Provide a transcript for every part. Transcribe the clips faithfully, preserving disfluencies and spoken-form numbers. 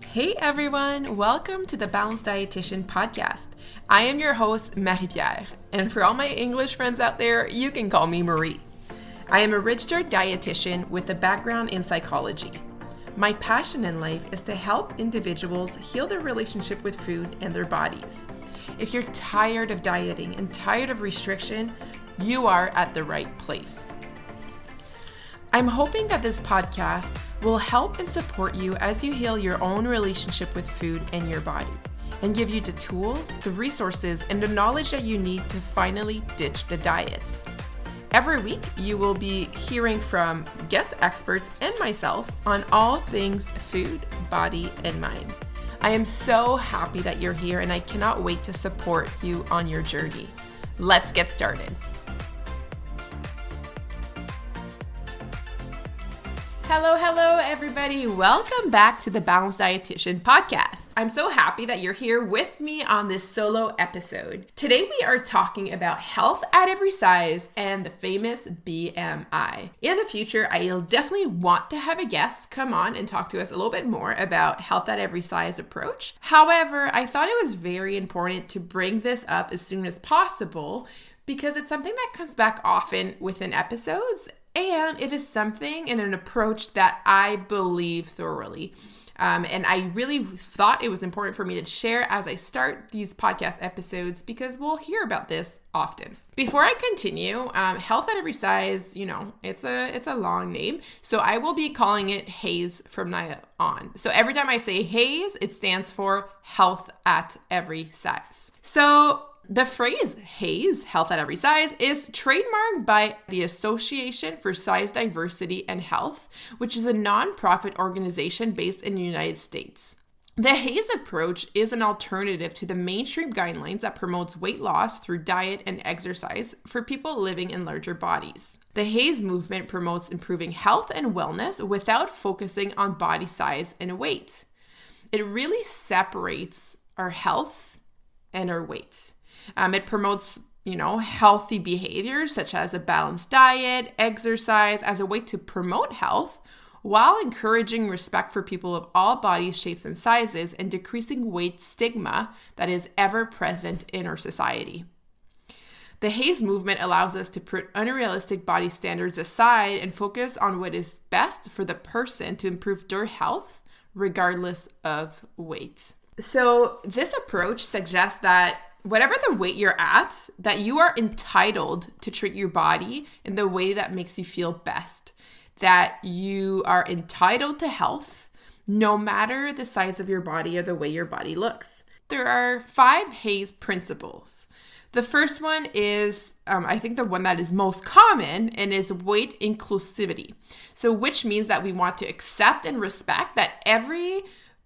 Hey everyone, welcome to the Balanced Dietitian podcast. I am your host, Marie-Pierre, and for all my English friends out there, you can call me Marie. I am a registered dietitian with a background in psychology. My passion in life is to help individuals heal their relationship with food and their bodies. If you're tired of dieting and tired of restriction, you are at the right place. I'm hoping that this podcast will help and support you as you heal your own relationship with food and your body, and give you the tools, the resources, and the knowledge that you need to finally ditch the diets. Every week, you will be hearing from guest experts and myself on all things food, body, and mind. I am so happy that you're here, and I cannot wait to support you on your journey. Let's get started. Hello, hello, everybody. Welcome back to the Balanced Dietitian podcast. I'm so happy that you're here with me on this solo episode. Today, we are talking about health at every size and the famous B M I. In the future, I'll definitely want to have a guest come on and talk to us a little bit more about health at every size approach. However, I thought it was very important to bring this up as soon as possible because it's something that comes back often within episodes. And it is something and an approach that I believe thoroughly. Um, and I really thought it was important for me to share as I start these podcast episodes because we'll hear about this often. Before I continue, um, health at every size, you know, it's a it's a long name. So I will be calling it HAES from now on. So every time I say HAES, it stands for health at every size. So the phrase HAES, health at every size, is trademarked by the Association for Size Diversity and Health, which is a nonprofit organization based in the United States. The HAES approach is an alternative to the mainstream guidelines that promotes weight loss through diet and exercise for people living in larger bodies. The HAES movement promotes improving health and wellness without focusing on body size and weight. It really separates our health and our weight. Um, it promotes, you know, healthy behaviors such as a balanced diet, exercise as a way to promote health while encouraging respect for people of all bodies, shapes, and sizes and decreasing weight stigma that is ever present in our society. The HAES movement allows us to put unrealistic body standards aside and focus on what is best for the person to improve their health regardless of weight. So this approach suggests that whatever the weight you're at, that you are entitled to treat your body in the way that makes you feel best, that you are entitled to health no matter the size of your body or the way your body looks. There are five HAES principles. The first one is, um, I think the one that is most common, and is weight inclusivity. So which means that we want to accept and respect that every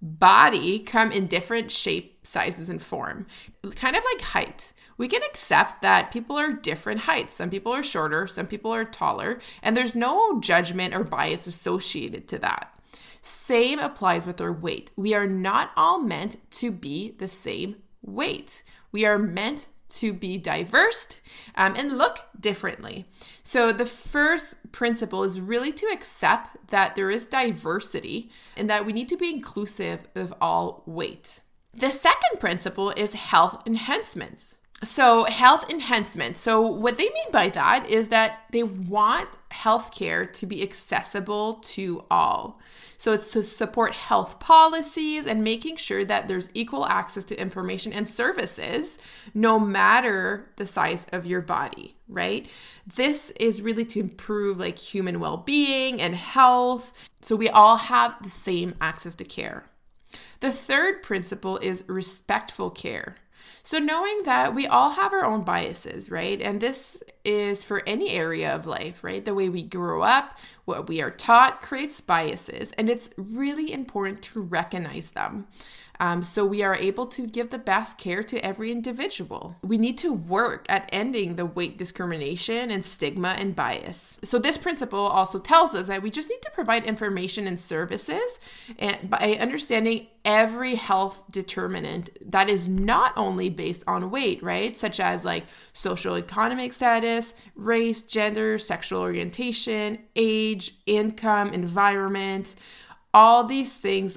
body come in different shape, sizes, and form. Kind of like height. We can accept that people are different heights. Some people are shorter, some people are taller, and there's no judgment or bias associated to that. Same applies with our weight. We are not all meant to be the same weight. We are meant to be diverse um, and look differently. So the first principle is really to accept that there is diversity and that we need to be inclusive of all weight. The second principle is health enhancements. So health enhancement. So what they mean by that is that they want healthcare to be accessible to all. So it's to support health policies and making sure that there's equal access to information and services, no matter the size of your body, right? This is really to improve like human well-being and health. So we all have the same access to care. The third principle is respectful care. So knowing that we all have our own biases, right? And this is for any area of life, right? The way we grow up, what we are taught creates biases, and it's really important to recognize them. Um, so we are able to give the best care to every individual. We need to work at ending the weight discrimination and stigma and bias. So this principle also tells us that we just need to provide information and services and by understanding every health determinant that is not only based on weight, right? Such as like social economic status, race, gender, sexual orientation, age, income, environment. All these things all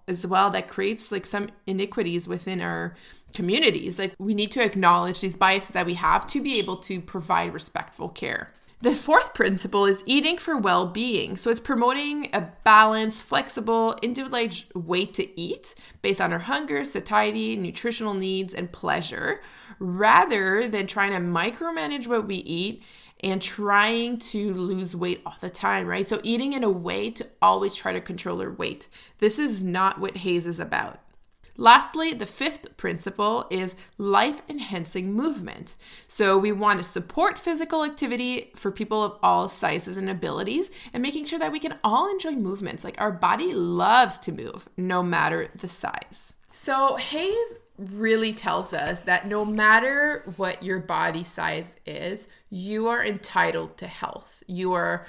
as well that creates like some iniquities within our communities. Like we need to acknowledge these biases that we have to be able to provide respectful care. The fourth principle is eating for well-being. So it's promoting a balanced, flexible, individualized way to eat based on our hunger, satiety, nutritional needs, and pleasure, rather than trying to micromanage what we eat and trying to lose weight all the time, right? So eating in a way to always try to control our weight. This is not what HAES is about. Lastly, the fifth principle is life-enhancing movement. So we want to support physical activity for people of all sizes and abilities and making sure that we can all enjoy movements. Like our body loves to move no matter the size. So HAES really tells us that no matter what your body size is, you are entitled to health. You are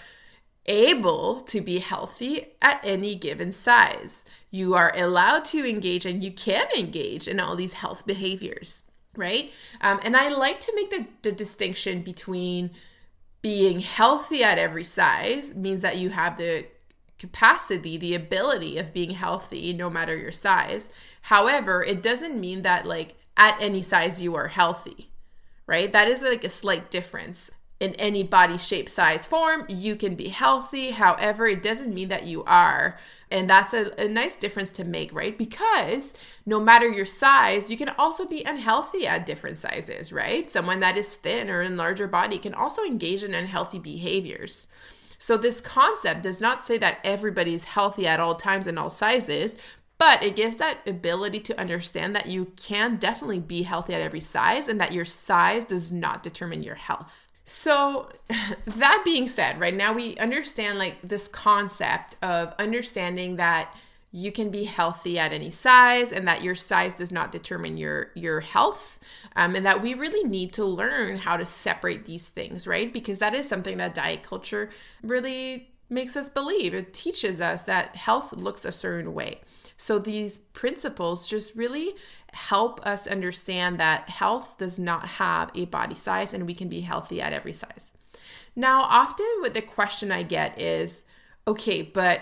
able to be healthy at any given size. You are allowed to engage and you can engage in all these health behaviors, right? Um, and I like to make the, the distinction between being healthy at every size means that you have the capacity, the ability of being healthy no matter your size. However, it doesn't mean that like at any size you are healthy, right? That is like a slight difference. In any body shape, size, form, you can be healthy. However, it doesn't mean that you are. And that's a, a nice difference to make, right? Because no matter your size, you can also be unhealthy at different sizes, right? Someone that is thin or in larger body can also engage in unhealthy behaviors. So this concept does not say that everybody is healthy at all times and all sizes, but it gives that ability to understand that you can definitely be healthy at every size and that your size does not determine your health. So that being said, right now we understand like this concept of understanding that you can be healthy at any size and that your size does not determine your, your health. Um, and that we really need to learn how to separate these things, right? Because that is something that diet culture really makes us believe. It teaches us that health looks a certain way. So these principles just really help us understand that health does not have a body size and we can be healthy at every size. Now, often what the question I get is, okay, but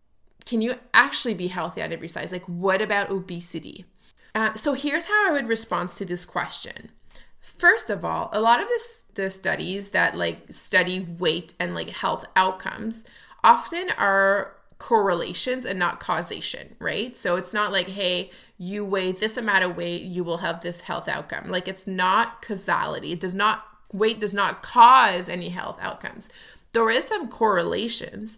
can you actually be healthy at every size? Like, what about obesity? Uh, so here's how I would respond to this question. First of all, a lot of this, the studies that like study weight and like health outcomes often are correlations and not causation, right? So it's not like, hey, you weigh this amount of weight, you will have this health outcome. Like it's not causality. It does not, weight does not cause any health outcomes. There is some correlations.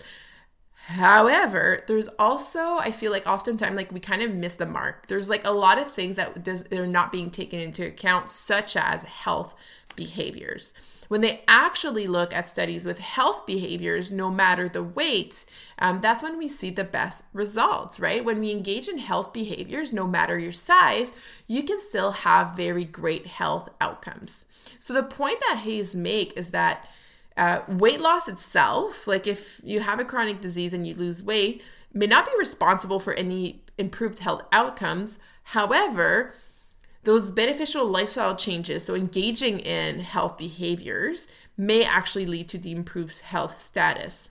However, there's also, I feel like oftentimes like we kind of miss the mark. There's like a lot of things that does, they're not being taken into account, such as health behaviors. When they actually look at studies with health behaviors, no matter the weight, um, that's when we see the best results, right? When we engage in health behaviors, no matter your size, you can still have very great health outcomes. So the point that HAES make is that uh, weight loss itself, like if you have a chronic disease and you lose weight, may not be responsible for any improved health outcomes. However, those beneficial lifestyle changes, so engaging in health behaviors, may actually lead to the improved health status,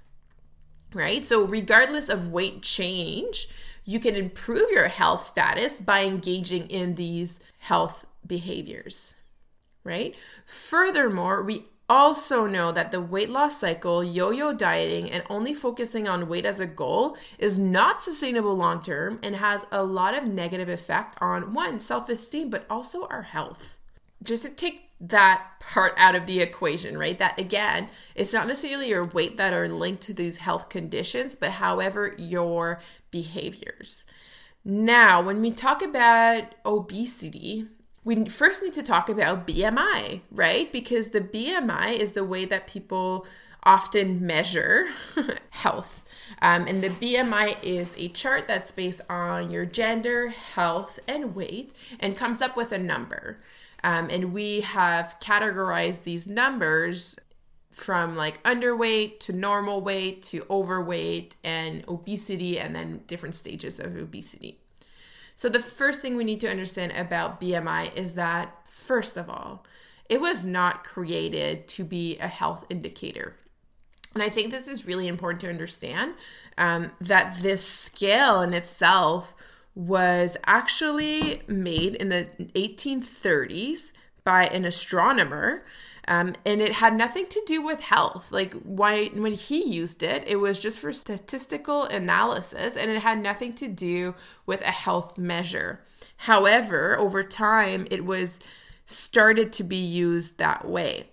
right? So regardless of weight change, you can improve your health status by engaging in these health behaviors, right? Furthermore, we also know that the weight loss cycle, yo-yo dieting, and only focusing on weight as a goal is not sustainable long-term and has a lot of negative effect on, one, self-esteem, but also our health. Just to take that part out of the equation, right? That again, it's not necessarily your weight that are linked to these health conditions, but however, your behaviors. Now, when we talk about obesity, we first need to talk about B M I, right? Because the B M I is the way that people often measure health. Um, and the B M I is a chart that's based on your gender, health, and weight, and comes up with a number. Um, and we have categorized these numbers from like underweight to normal weight to overweight and obesity, and then different stages of obesity. So the first thing we need to understand about B M I is that, first of all, it was not created to be a health indicator. And I think this is really important to understand, um, that this scale in itself was actually made in the eighteen thirties by an astronomer. Um, and it had nothing to do with health. Like why, when he used it, it was just for statistical analysis, and it had nothing to do with a health measure. However, over time, it was started to be used that way.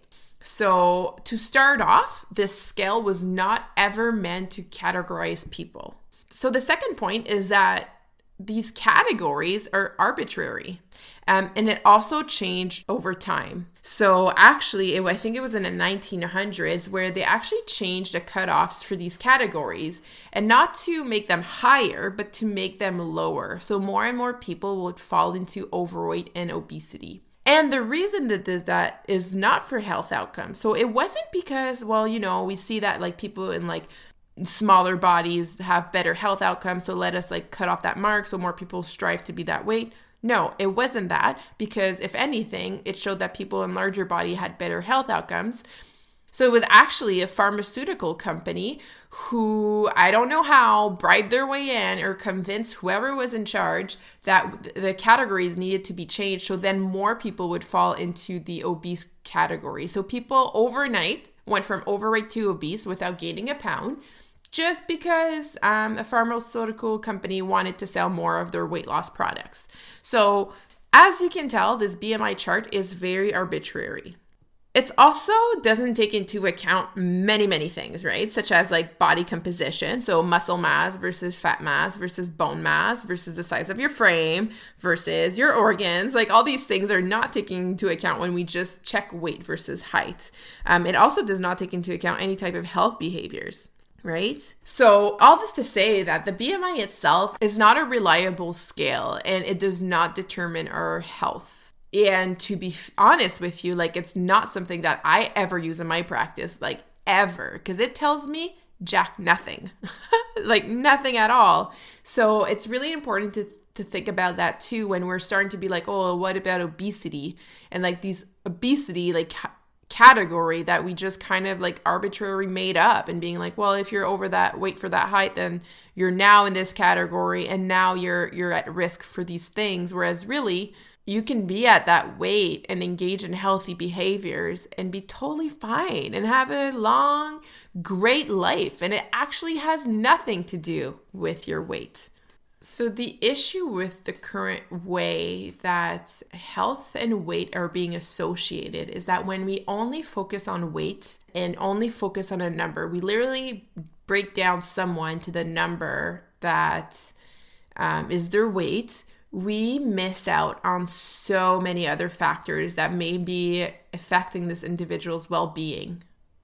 So to start off, this scale was not ever meant to categorize people. So the second point is that these categories are arbitrary. Um, and it also changed over time. So actually, it, I think it was in the nineteen hundreds where they actually changed the cutoffs for these categories, and not to make them higher, but to make them lower. So more and more people would fall into overweight and obesity. And the reason that this, that is not for health outcomes. So it wasn't because, well, you know, we see that like people in like smaller bodies have better health outcomes, so let us like cut off that mark so more people strive to be that weight. No, it wasn't that, because if anything, it showed that people in larger body had better health outcomes. So it was actually a pharmaceutical company who, I don't know how, bribed their way in or convinced whoever was in charge that the categories needed to be changed, so then more people would fall into the obese category. So people overnight went from overweight to obese without gaining a pound, just because um, a pharmaceutical company wanted to sell more of their weight loss products. So as you can tell, this B M I chart is very arbitrary. It also doesn't take into account many, many things, right? Such as like body composition. So muscle mass versus fat mass versus bone mass versus the size of your frame versus your organs. Like all these things are not taken into account when we just check weight versus height. Um, it also does not take into account any type of health behaviors. Right? So all this to say that the B M I itself is not a reliable scale, and it does not determine our health. And to be honest with you, like it's not something that I ever use in my practice, like ever, because it tells me jack nothing, like nothing at all. So it's really important to to think about that too when we're starting to be like, oh, what about obesity? And like these obesity, like category that we just kind of like arbitrarily made up, and being like, well, if you're over that weight for that height, then you're now in this category, and now you're you're at risk for these things. Whereas really, you can be at that weight and engage in healthy behaviors and be totally fine and have a long, great life. And it actually has nothing to do with your weight. So the issue with the current way that health and weight are being associated is that when we only focus on weight and only focus on a number, we literally break down someone to the number that um, is their weight, we miss out on so many other factors that may be affecting this individual's well-being.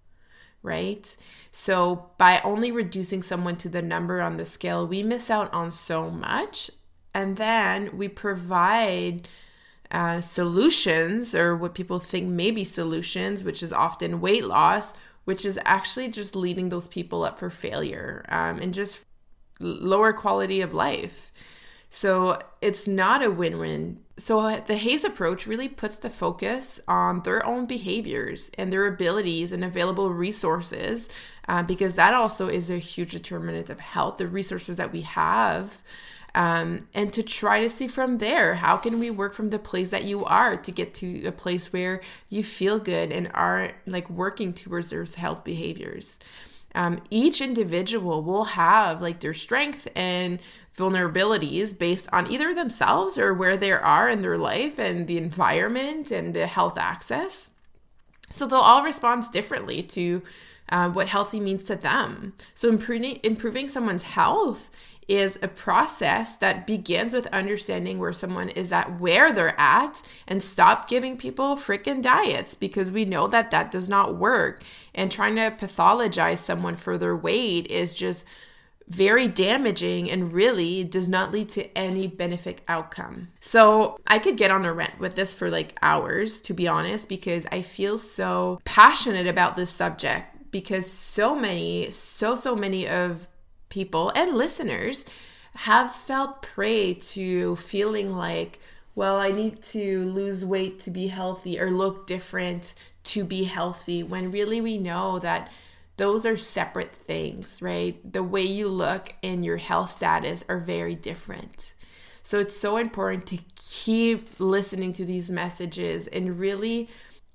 Right? So by only reducing someone to the number on the scale, we miss out on so much. And then we provide uh, solutions, or what people think may be solutions, which is often weight loss, which is actually just leading those people up for failure um, and just lower quality of life. So it's not a win-win. So the HAES approach really puts the focus on their own behaviors and their abilities and available resources, uh, because that also is a huge determinant of health, the resources that we have, um, and to try to see from there, how can we work from the place that you are to get to a place where you feel good and are like working towards those health behaviors. Um, each individual will have like their strength and vulnerabilities based on either themselves or where they are in their life and the environment and the health access. So they'll all respond differently to uh, what healthy means to them. So improving, improving someone's health is a process that begins with understanding where someone is at, where they're at, and stop giving people freaking diets, because we know that that does not work. And trying to pathologize someone for their weight is just very damaging and really does not lead to any benefit outcome. So I could get on a rant with this for like hours, to be honest, because I feel so passionate about this subject, because so many, so, so many of people and listeners have felt prey to feeling like, well, I need to lose weight to be healthy or look different to be healthy, when really we know that those are separate things, right? The way you look and your health status are very different. So it's so important to keep listening to these messages and really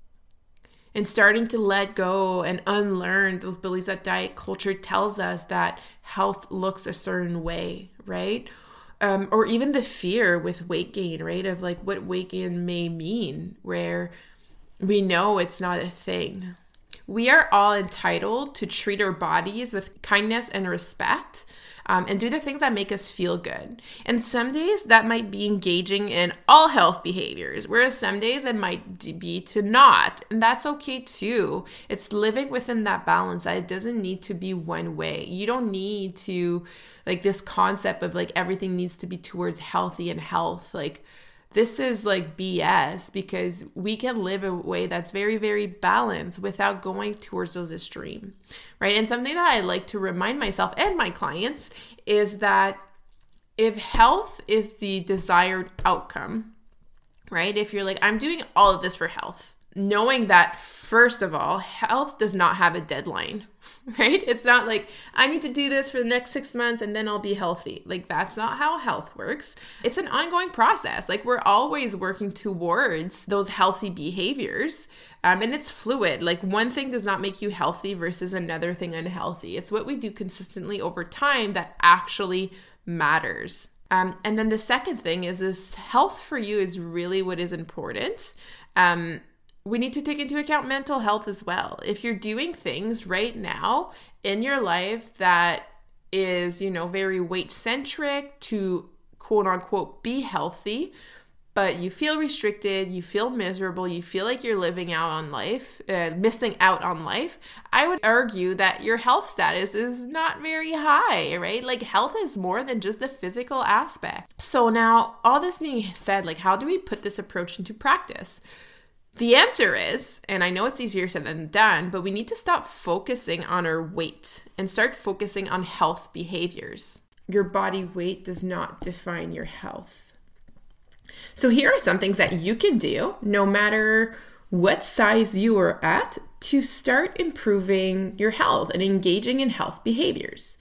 and starting to let go and unlearn those beliefs that diet culture tells us that health looks a certain way, right? Um, or even the fear with weight gain, right? Of like what weight gain may mean, where we know it's not a thing. We are all entitled to treat our bodies with kindness and respect, um, and do the things that make us feel good. And some days that might be engaging in all health behaviors, whereas some days it might be to not. And that's okay too. It's living within that balance that it doesn't need to be one way. You don't need to, like this concept of like everything needs to be towards healthy and health. Like this is like B S, because we can live a way that's very, very balanced without going towards those extremes, right? And something that I like to remind myself and my clients is that if health is the desired outcome, right? If you're like, I'm doing all of this for health, knowing that first of all, health does not have a deadline, right? It's not like I need to do this for the next six months and then I'll be healthy. Like that's not how health works. It's an ongoing process. Like we're always working towards those healthy behaviors. Um, and it's fluid. Like one thing does not make you healthy versus another thing unhealthy. It's what we do consistently over time that actually matters. Um, and then the second thing is this health for you is really what is important. Um, We need to take into account mental health as well. If you're doing things right now in your life that is, you know, very weight centric to quote unquote be healthy, but you feel restricted, you feel miserable, you feel like you're living out on life, uh, missing out on life, I would argue that your health status is not very high, right? Like health is more than just the physical aspect. So now all this being said, like how do we put this approach into practice? The answer is, and I know it's easier said than done, but we need to stop focusing on our weight and start focusing on health behaviors. Your body weight does not define your health. So here are some things that you can do, no matter what size you are at, to start improving your health and engaging in health behaviors.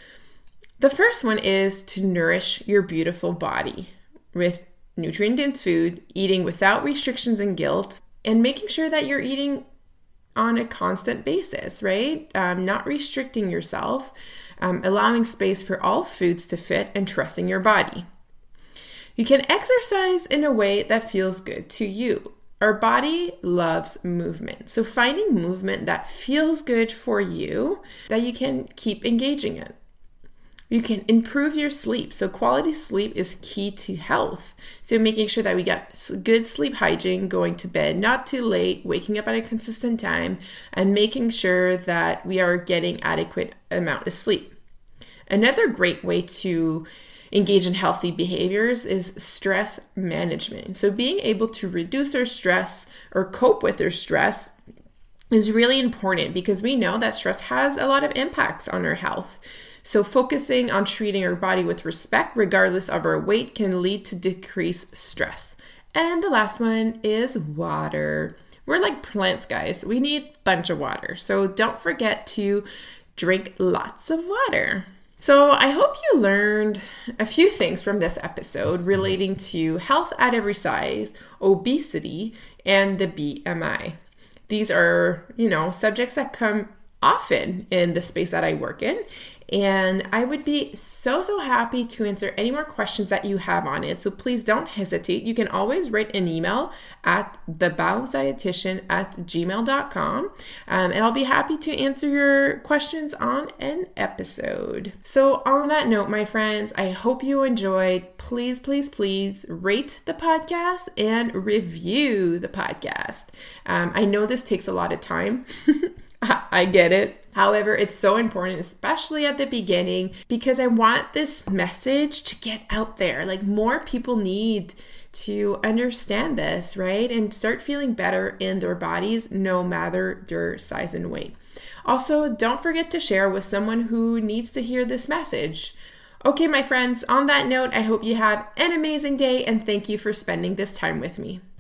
The first one is to nourish your beautiful body with nutrient-dense food, eating without restrictions and guilt, and making sure that you're eating on a constant basis, right? Um, not restricting yourself, um, allowing space for all foods to fit, and trusting your body. You can exercise in a way that feels good to you. Our body loves movement. So finding movement that feels good for you, that you can keep engaging in. You can improve your sleep. So quality sleep is key to health. So making sure that we get good sleep hygiene, going to bed not too late, waking up at a consistent time, and making sure that we are getting adequate amount of sleep. Another great way to engage in healthy behaviors is stress management. So being able to reduce our stress or cope with our stress is really important, because we know that stress has a lot of impacts on our health. So focusing on treating our body with respect, regardless of our weight, can lead to decreased stress. And the last one is water. We're like plants, guys. We need a bunch of water. So don't forget to drink lots of water. So I hope you learned a few things from this episode relating to health at every size, obesity, and the B M I. These are, you know, subjects that come often in the space that I work in. And I would be so, so happy to answer any more questions that you have on it. So please don't hesitate. You can always write an email at the balanced dietitian at gmail dot com. Um, and I'll be happy to answer your questions on an episode. So on that note, my friends, I hope you enjoyed. Please, please, please rate the podcast and review the podcast. Um, I know this takes a lot of time. I get it. However, it's so important, especially at the beginning, because I want this message to get out there. Like more people need to understand this, right? And start feeling better in their bodies, no matter their size and weight. Also, don't forget to share with someone who needs to hear this message. Okay, my friends, on that note, I hope you have an amazing day and thank you for spending this time with me.